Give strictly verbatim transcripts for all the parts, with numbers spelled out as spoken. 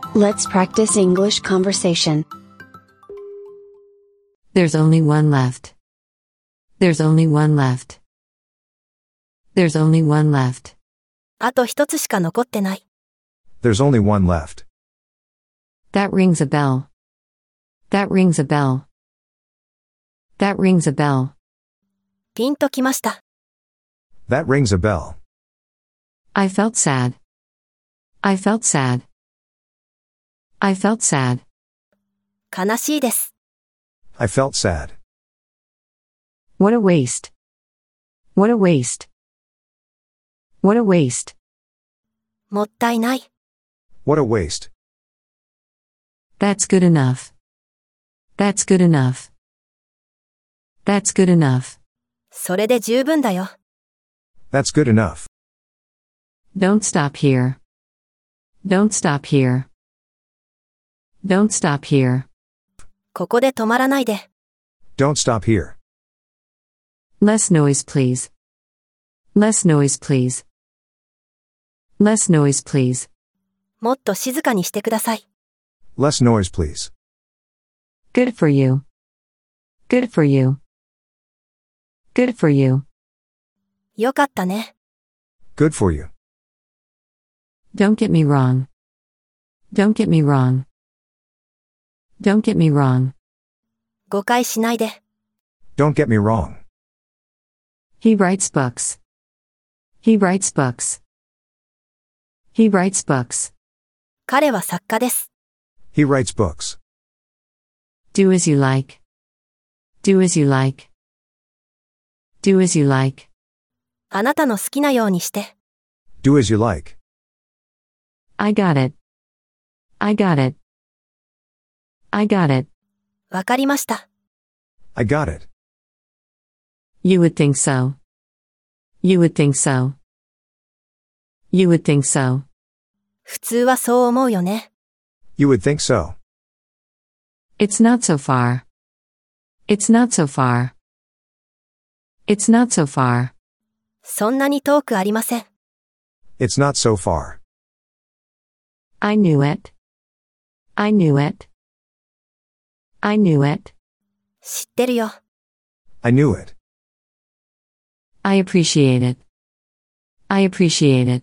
Let's practice English conversation. There's only one left. There's only one left. There's only one left. あと一つしか残ってない。 There's only one left. That rings a bell. That rings a bell. That rings a bell. ピンときました。 That rings a bell. I felt sad. I felt sad. I felt sad. 悲しいです。 I felt sad. What a waste. What a waste. What a waste. もったいない。 What a waste. That's good enough. That's good enough. That's good enough. それで十分だよ。 That's good enough. Don't stop here. Don't stop here. Don't stop here. ここで止まらないで。 Don't stop here. Less noise, please. Less noise, please. Less noise, please. もっと静かにしてください。 Less noise, please. Good for you. Good for you. Good for you. よかったね。 Good for you. Don't get me wrong. Don't get me wrong. Don't get me wrong. 誤解しないで。 Don't get me wrong. He writes books. He writes books. He writes books. 彼は作家です。 He writes books. Do as you like. Do as you like. Do as you like. あなたの好きなようにして。 Do as you like. I got it. I got it. I got it. わかりました。 I got it. You would think so. You would think so. You would think so. 普通はそう思うよね。 You would think so. It's not so far. It's not so far. It's not so far. そんなに遠くありません。 It's not so far. I knew it. I knew it. I knew it. 知ってるよ。 I knew it. I appreciate it. I appreciate it.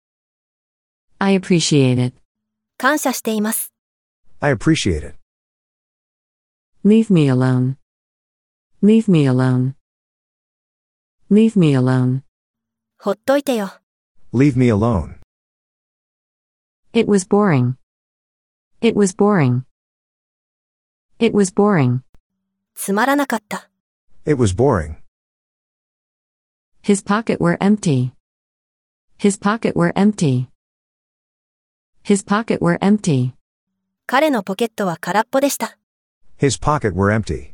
I appreciate it. 感謝しています。 I appreciate it. Leave me alone. Leave me alone. Leave me alone. ほっといてよ。 Leave me alone. It was boring. It was boring. It was boring. つまらなかった。 It was boring. His pocket were empty. His pocket were empty. His pocket were empty. 彼のポケットは空っぽでした。 His pocket were empty.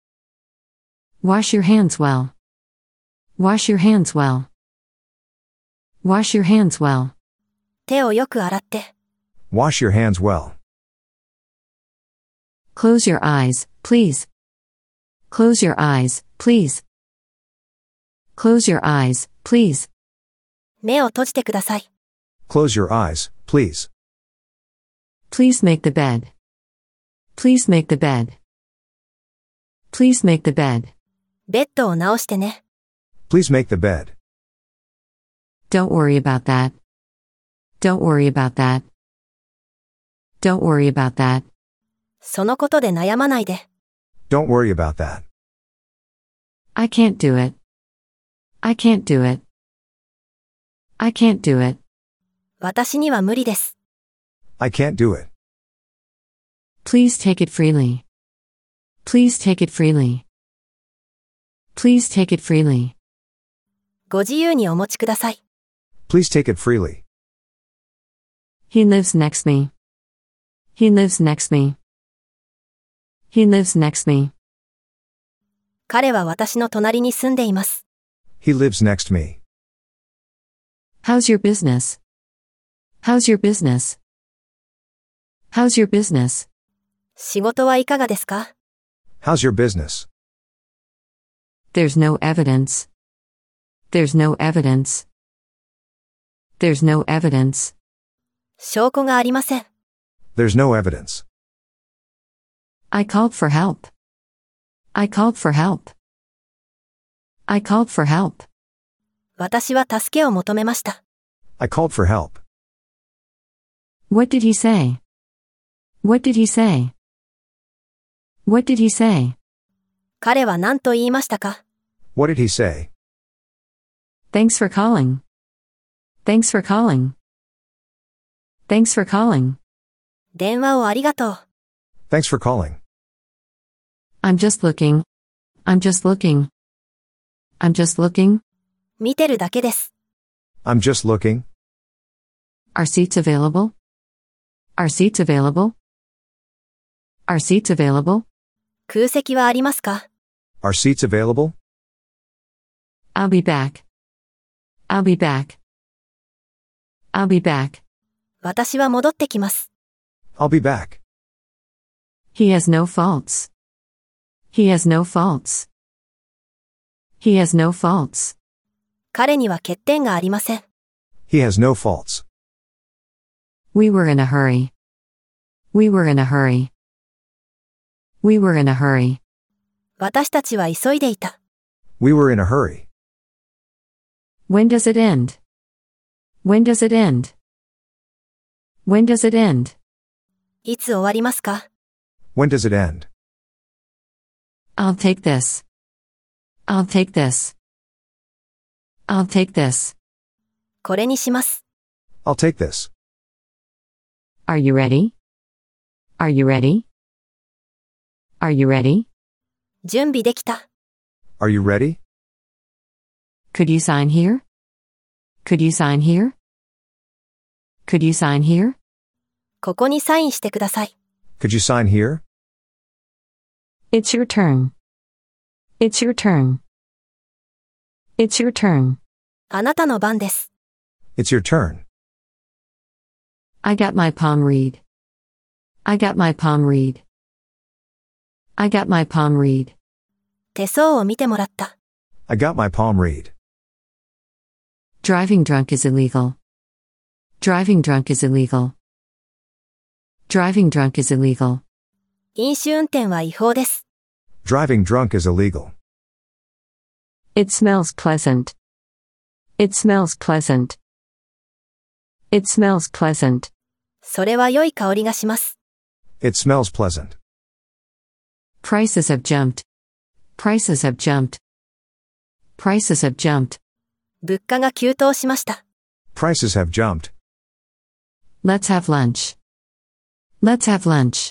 Wash your hands well. Wash your hands well. Wash your hands well. 手をよく洗って。 Wash your hands well. Close your eyes, please. Close your eyes, please. Close your eyes, please. 目を閉じてください。 Close your eyes, please. Please make the bed. Please make the bed. Please make the bed. ベッドを直してね。 Please make the bed. Don't worry about that. Don't worry about that. Don't worry about that. そのことで悩まないで。 Don't worry about that. I can't do it. I can't do it. I can't do it. 私には無理です。 I can't do it. Please take it freely. Please take it freely. Please take it freely. ご自由にお持ちください。 Please take it freely. He lives next me. He lives next me. He lives next me. 彼は私の隣に住んでいます。 He lives next me. How's your business? How's your business? How's your business? 仕事はいかがですか？ How's your business? There's no evidence. There's no evidence. There's no evidence. 証拠がありません。 There's no evidence. I called for help. I called for help. I called for help. 私は助けを求めました。 I called for help. What did he say? What did he say? What did he say? 彼は何と言いましたか？ What did he say? Thanks for calling. Thanks for calling. Thanks for calling. 電話をありがとう。 Thanks for calling. I'm just looking. I'm just looking. I'm just looking. 見てるだけです。 I'm just looking. Are seats available? Are seats available? Are seats available? 空席はありますか？ Are seats available? I'll be back. I'll be back. I'll be back. 私は戻ってきます。 I'll be back. He has no faults. He has no faults. He has no faults. 彼には欠点がありません。 He has no faults. We were in a hurry. We were in a hurry. We were in a hurry. 私たちは急いでいた。 We were in a hurry. When does it end? When does it end? When does it end? いつ終わりますか？ When does it end? I'll take this. I'll take this. I'll take this. これにします。 I'll take this. Are you ready? Are you ready? Are you ready? 準備できた。 Are you ready? Could you sign here? Could you sign here? Could you sign here? ここにサインしてください。 Could you sign here? It's your turn. It's your turn. It's your turn. あなたの番です。 It's your turn. I got my palm read. I got my palm read. I got my palm read. 手相を見てもらった。 I got my palm read. Driving drunk is illegal. Driving drunk is illegal. Driving drunk is illegal. 飲酒運転は違法です。 Driving drunk is illegal. It smells pleasant. It smells pleasant. It smells pleasant. それは良い香りがします。 It smells pleasant. Prices have jumped. Prices have jumped. Prices have jumped. 物価が急騰しました。 Prices have jumped. Let's have lunch. Let's have lunch.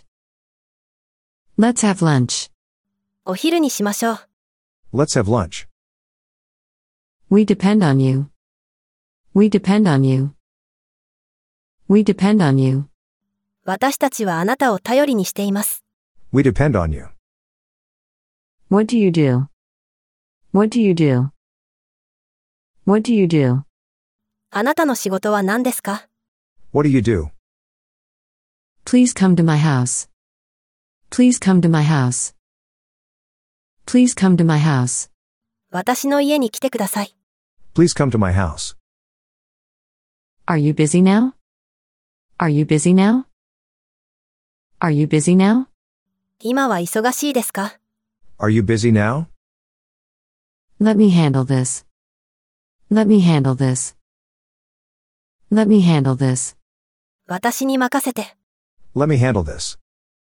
Let's have lunch. お昼にしましょう。 Let's have lunch. We depend on you. We depend on you. We depend on you. 私たちはあなたを頼りにしています。 We depend on you. What do you do? What do you do? What do you do? あなたの仕事は何ですか？ What do you do? Please come to my house. Please come to my house. Please come to my house. 私の家に来てください。 Please come to my house. Are you busy now? Are you busy now? Are you busy now? 今は忙しいですか？ Are you busy now? Let me handle this. Let me handle this. Let me handle this. 私に任せて。 Let me handle this.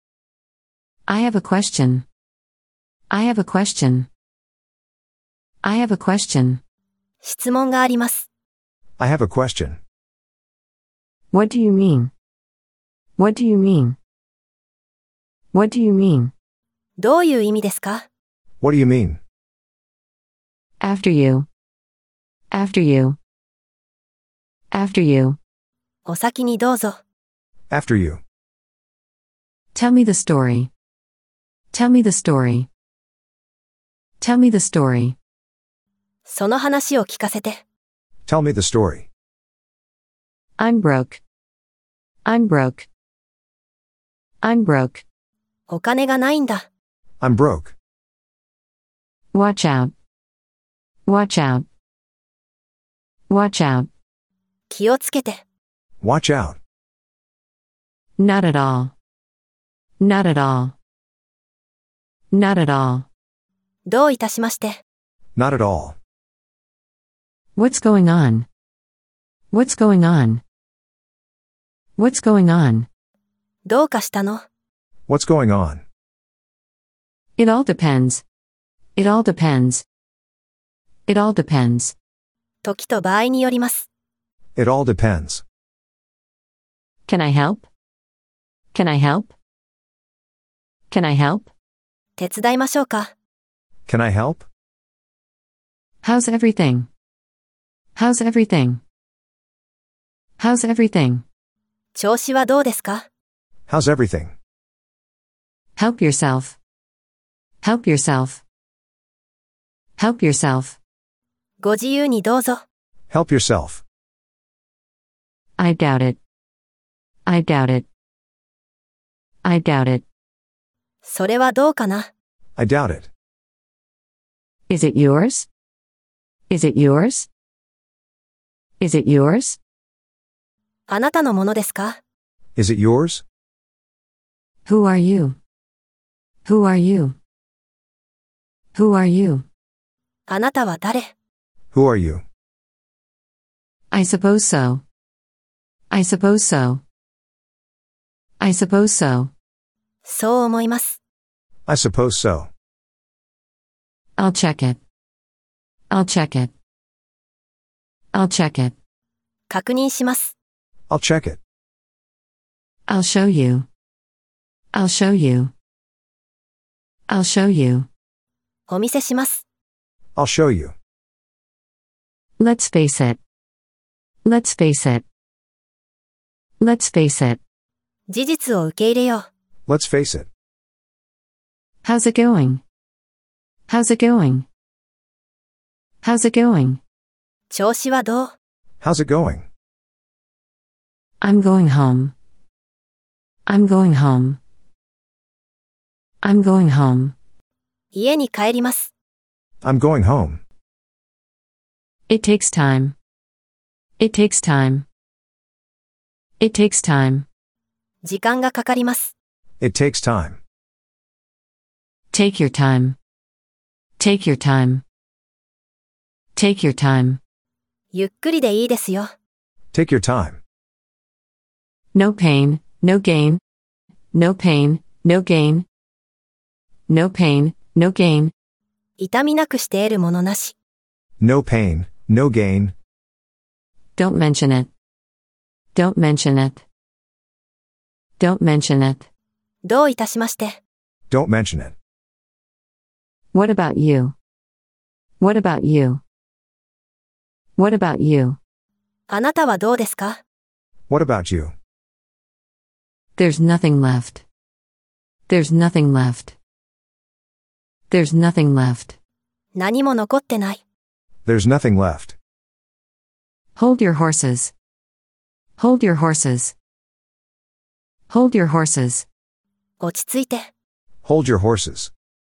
I have a question. I have a question. I have a question. 質問があります。 I have a question. What do you mean? What do you mean? What do you mean? どういう意味ですか？ What do you mean? After you. After you. After you. お先にどうぞ。 After you. Tell me the story. Tell me the story. Tell me the story. その話を聞かせて。 Tell me the story. I'm broke. I'm broke. I'm broke. お金がないんだ。 I'm broke. Watch out. Watch out. Watch out. 気をつけて。 Watch out. Not at all. Not at all. Not at all. どういたしまして。 Not at all. What's going on? What's going on? What's going on? どうかしたの？ What's going on? It all depends. It all depends. It all depends. 時と場合によります。 It all depends. Can I help? Can I help? Can I help? 手伝いましょうか？ Can I help? How's everything? How's everything? How's everything? 調子はどうですか？ How's everything? Help yourself. Help yourself. Help yourself. ご自由にどうぞ。 Help yourself. I doubt it. I doubt it. I doubt it. それはどうかな？ I doubt it. Is it yours? Is it yours? Is it yours? あなたのものですか？ Is it yours? Who are you? Who are you? Who are you? あなたは誰？ Who are you? I suppose so. I suppose so. I suppose so. そう思います。 I suppose so. I'll check it. I'll check it. I'll check it. 確認します。 I'll check it. I'll show you. I'll show you. I'll show you. お見せします。 I'll show you. Let's face it. Let's face it. Let's face it. 事実を受け入れよう。 Let's face it. How's it going? How's it going? How's it going? 調子はどう？ How's it going? I'm going home. I'm going home. I'm going home. 家に帰ります。 I'm going home. It takes time. It takes time. It takes time. 時間がかかります。 It takes time. Take your time. Take your time. Take your time. ゆっくりでいいですよ。 Take your time. No pain, no gain. No pain, no gain. No pain, no gain. 痛みなくして得るものなし。 No pain, no gain. Don't mention it. Don't mention it. Don't mention it. どういたしまして。 Don't mention it. What about you? What about you? What about you? あなたはどうですか？ What about you? There's nothing left. There's nothing left. There's nothing left. 何も残ってない。 There's nothing left. Hold your horses. Hold your horses. Hold your horses. 落ち着いて。 Hold your horses.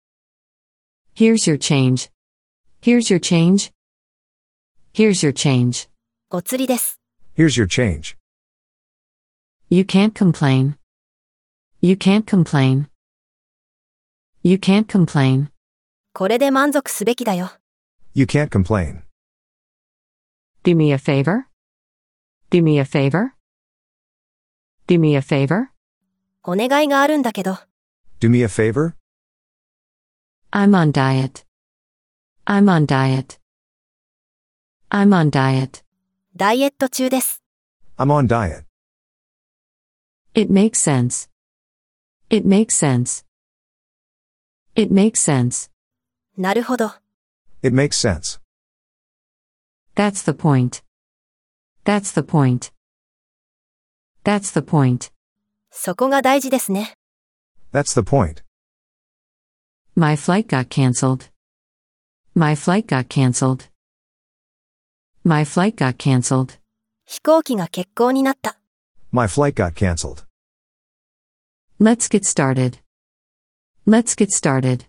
Here's your change. Here's your change. Here's your change. お釣りです。 Here's your change. You can't complain. You can't complain. You can't complain. これで満足すべきだよ。 You can't complain. Do me a favor? Do me a favor? Do me a favor? お願いがあるんだけど。 Do me a favor? I'm on diet. I'm on diet. I'm on diet. ダイエット中です。 I'm on diet. It makes sense. It makes sense. It makes sense. なるほど。 It makes sense. That's the point. That's the point. That's the point. そこが大事ですね。 That's the point. My flight got cancelled. My flight got cancelled. My flight got cancelled. 飛行機が欠航になった。 My flight got canceled. Let's get started. Let's get started.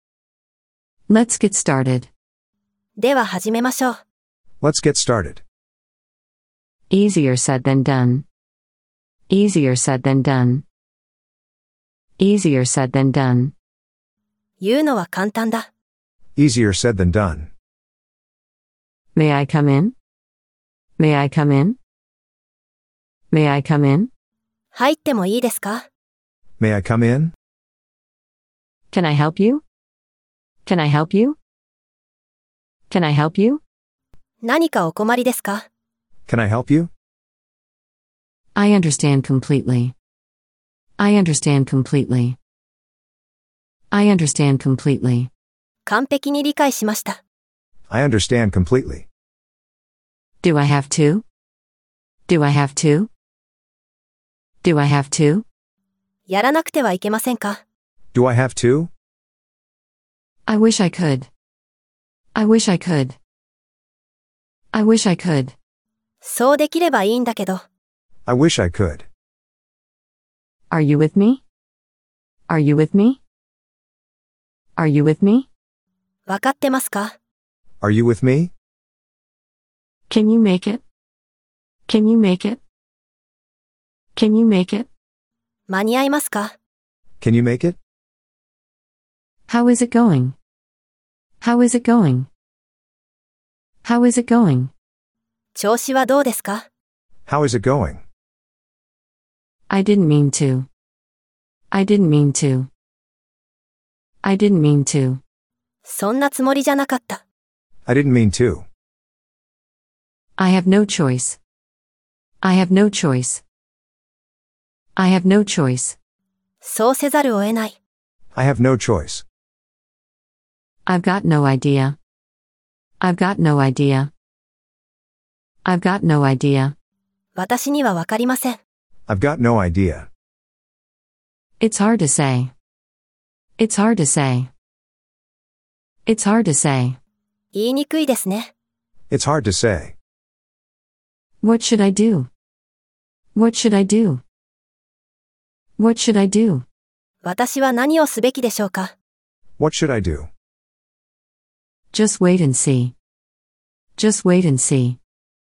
Let's get started. では始めましょう。 Let's get started. Easier said than done. Easier said than done. Easier said than done. 言うのは簡単だ。 Easier said than done. May I come in? May I come in? May I come in? 入ってもいいですか？ May I come in? Can I help you? Can I help you? Can I help you? 何かお困りですか？ Can I help you? I understand completely. I understand completely. I understand completely. 完璧に理解しました。 I understand completely. Do I have to? Do I have to? Do I have to? やらなくてはいけませんか？ Do I have to? I wish I could. I wish I could. I wish I could. そうできればいいんだけど。 I wish I could. Are you with me? Are you with me? Are you with me? わかってますか？ Are you with me? Can you make it? Can you make it? Can you make it? 間に合いますか？ Can you make it? How is it going? How is it going? How is it going? 調子はどうですか？ How is it going? I didn't mean to. I didn't mean to. I didn't mean to. そんなつもりじゃなかった。 I didn't mean to. I have no choice. I have no choice. I have no choice. そうせざるを得ない。 I have no choice. I've got no idea. I've got no idea. I've got no idea. 私にはわかりません。 I've got no idea. It's hard to say. It's hard to say. It's hard to say. 言いにくいですね。 It's hard to say. What should I do? What should I do? What should I do? 私は何をすべきでしょうか？ What should I do? Just wait and see. Just wait and see.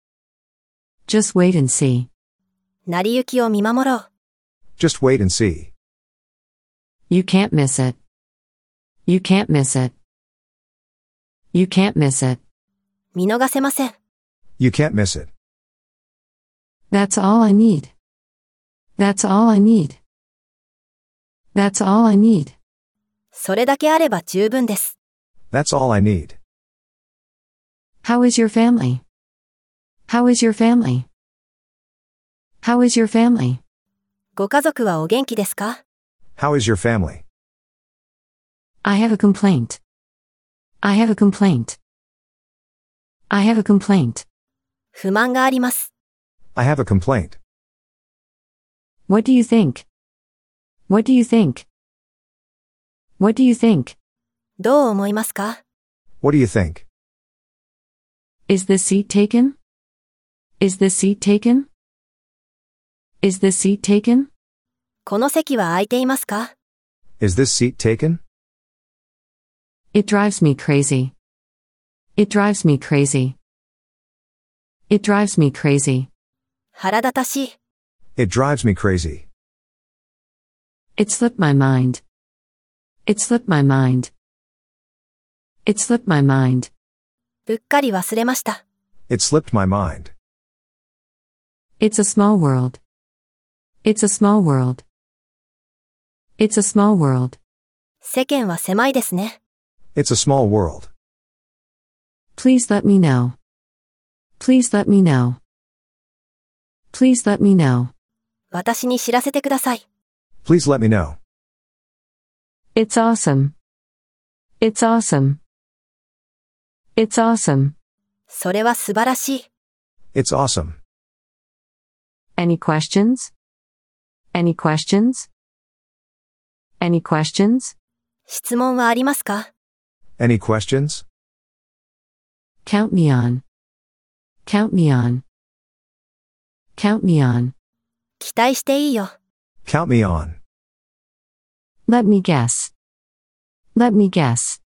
Just wait and see. 成り行きを見守ろう。 Just wait and see. You can't miss it. You can't miss it. You can't miss it. 見逃せません。 You can't miss it. That's all I need. That's all I need. That's all I need. それだけあれば十分です。 That's all I need. How is your family? How is your family? How is your family? ご家族はお元気ですか？ How is your family? I have a complaint. I have a complaint. I have a complaint. 不満があります。 I have a complaint. What do you think? What do you think? What do you think? どう思いますか？ What do you think? Is this seat taken? Is this seat taken? Is this seat taken? この席は空いていますか？ Is this seat taken? It drives me crazy. It drives me crazy. It drives me crazy. 腹立たしい。 It drives me crazy. It slipped my mind. It slipped my mind. It slipped my mind. うっかり忘れました。 It slipped my mind. It's a small world. It's a small world. It's a small world. 世間は狭いですね。 It's a small world. Please let me know. Please let me know. Please let me know. 私に知らせてください。 Please let me know. It's awesome. It's awesome. It's awesome. それは素晴らしい。 It's awesome. Any questions? Any questions? Any questions? 質問はありますか？ Any questions? Count me on. Count me on. Count me on. 期待していいよ。 Count me on. Let me guess. Let me guess.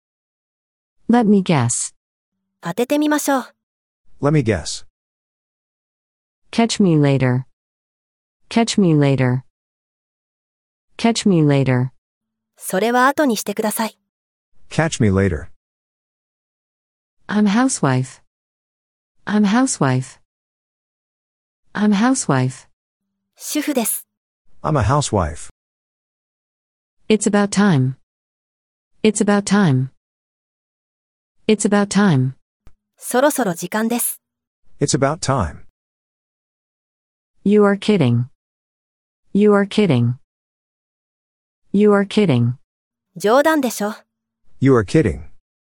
Let me guess. 当ててみましょう。 Let me guess. Catch me later. Catch me later. Catch me later. それは後にしてください。 Catch me later. I'm housewife. I'm housewife. I'm housewife. 主婦です。 I'm a housewife. It's about time. It's about time. It's about time. そろそろ時間です。 It's about time. You are kidding. You are kidding. You are kidding. 冗談でしょ。 You are kidding.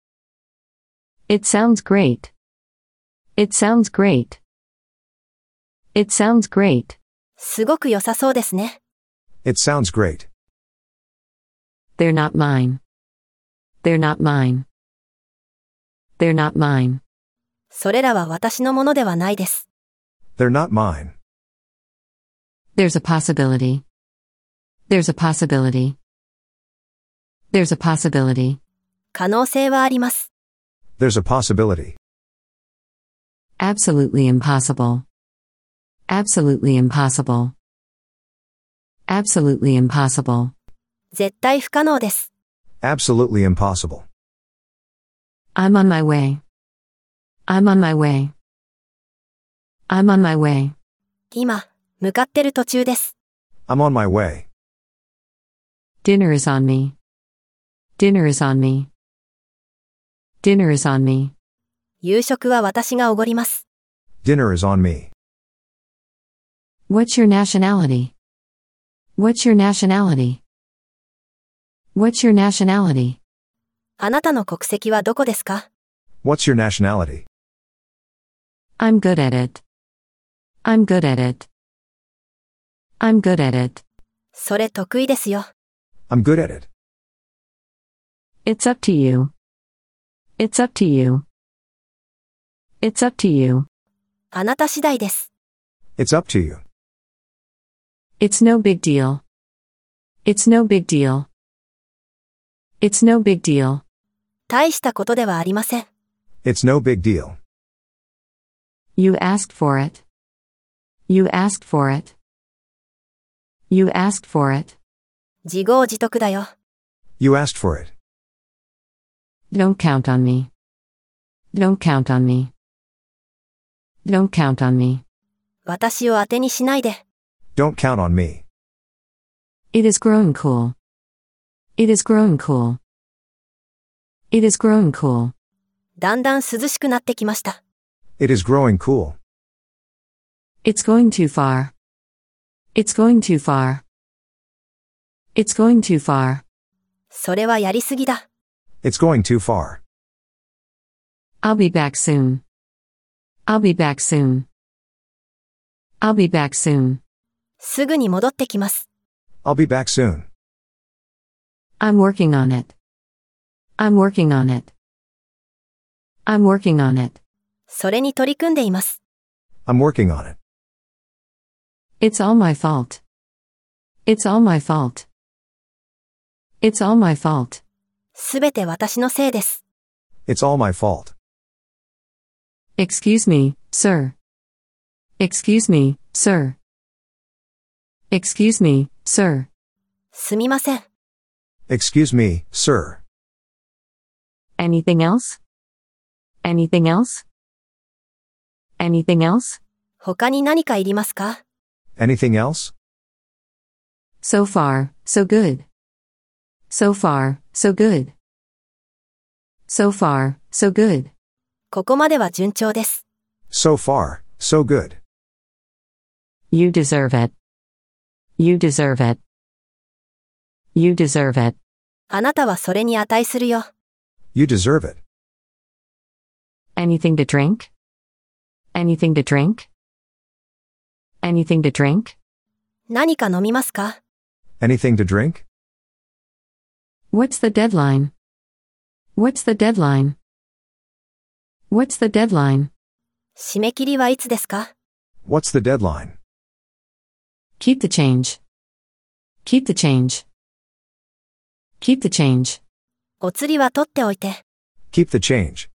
It sounds great. It sounds great. It sounds great. すごく良さそうですね。 It sounds great. They're not mine. They're not mine. They're not mine. それらは私のものではないです。 They're not mine. There's a possibility. There's a possibility. There's a possibility. 可能性はあります。 There's a possibility. Absolutely impossible. Absolutely impossible. Absolutely impossible. 絶対不可能です。 Absolutely impossible. I'm on my way. I'm on my way. I'm on my way. 今、向かってる途中です。 I'm on my way. Dinner is on me. Dinner is on me. Dinner is on me. 夕食は私がおごります。 Dinner is on me. What's your nationality? What's your nationality? What's your nationality? あなたの国籍はどこですか？ What's your nationality? I'm good at it. I'm good at it. I'm good at it. それ得意ですよ。 I'm good at it. It's up to you. It's up to you. It's up to you. あなた次第です。 It's up to you. It's no big deal. It's no big deal. It's no big deal. 大したことではありません。 It's no big deal. You asked for it. You asked for it. You asked for it. 自業自得だよ。 You asked for it. Don't count on me. Don't count on me. Don't count on me. 私を当てにしないで。 Don't count on me. It is growing cool. It is growing cool. It is growing cool. だんだん涼しくなってきました。 It is growing cool. It's going too far. It's going too far. It's going too far. それはやりすぎだ。 It's going too far. I'll be back soon. I'll be back soon. I'll be back soon. すぐに戻ってきます。 I'll be back soon. I'm working on it. I'm working on it. I'm working on it. それに取り組んでいます。 I'm working on it. It's all my fault. It's all my fault. It's all my fault. すべて私のせいです。 It's all my fault. Excuse me, sir. Excuse me, sir. Excuse me, sir. すみません。 Excuse me, sir. Anything else? Anything else? Anything else? 他に何かいりますか？ Anything else? So far, so good. So far, so good. So far, so good. ここまでは順調です。 So far, so good. You deserve it. You deserve it. You deserve it. あなたはそれに値するよ。 You deserve it. Anything to drink? Anything to drink? Anything to drink? 何か飲みますか？ Anything to drink? What's the deadline? What's the deadline? What's the deadline? 締め切りはいつですか？ What's the deadline? Keep the change. Keep the change. Keep the change. お釣りは取っておいて。 Keep the change.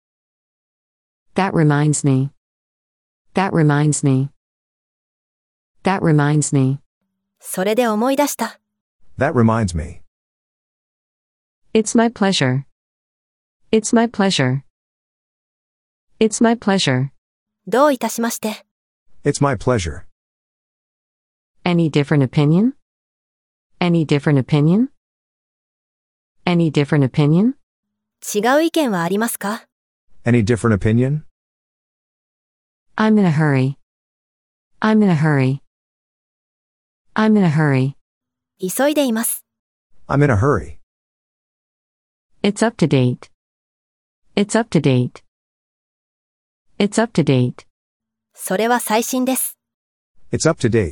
That reminds me. That reminds me. That reminds me. それで思い出した。 That reminds me. It's my pleasure. It's my pleasure. It's my pleasure. どういたしまして。 It's my pleasure. Any different opinion? Any different opinion? Any different opinion? 違う意見はありますか？ Any different opinion? I'm in a hurry. I'm in a hurry. I'm in a hurry. 急いでいます。 I'm in a hurry. It's up to date. It's up to date. It's up to date. それは最新です。 It's up to date.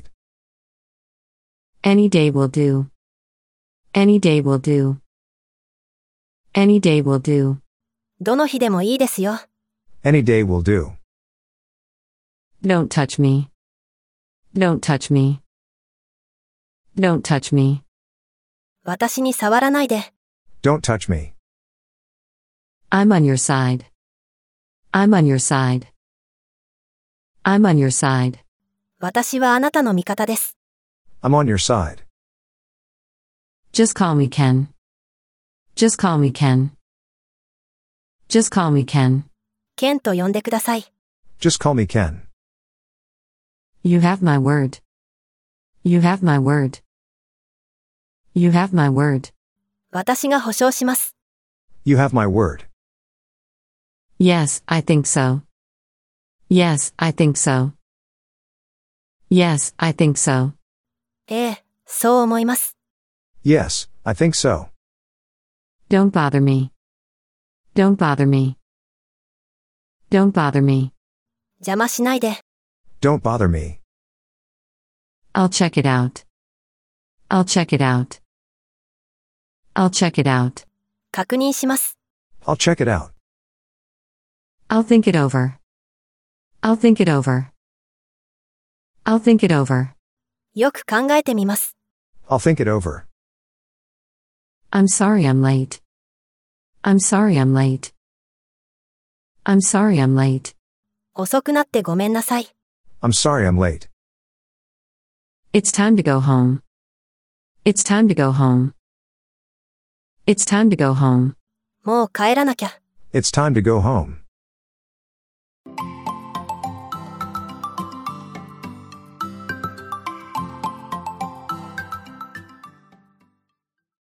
Any day will do. Any day will do. Any day will do. どの日でもいいですよ。 Any day will do. Don't touch me. Don't touch me. Don't touch me. 私に触らないで。 Don't touch me. I'm on your side. I'm on your side. I'm on your side. 私はあなたの味方です。 I'm on your side. Just call me Ken. Just call me Ken. Just call me Ken. ケンと呼んでください。 Just call me Ken. You have my word. You have my word. You have my word. 私が保証します。 You have my word. Yes, I think so. Yes, I think so. Yes, I think so. ええ、そう思います。 Yes, I think so. Don't bother me. Don't bother me. Don't bother me. 邪魔しないで。 Don't bother me. I'll check it out. I'll check it out. I'll check it out. 確認します。 I'll check it out. I'll think it over. I'll think it over. I'll think it over. よく考えてみます。 I'll think it over. I'm sorry I'm late. I'm sorry I'm late. I'm sorry I'm late. 遅くなってごめんなさい。 I'm sorry I'm late. It's time to go home. It's time to go home. It's time to go home. もう帰らなきゃ。 It's time to go home.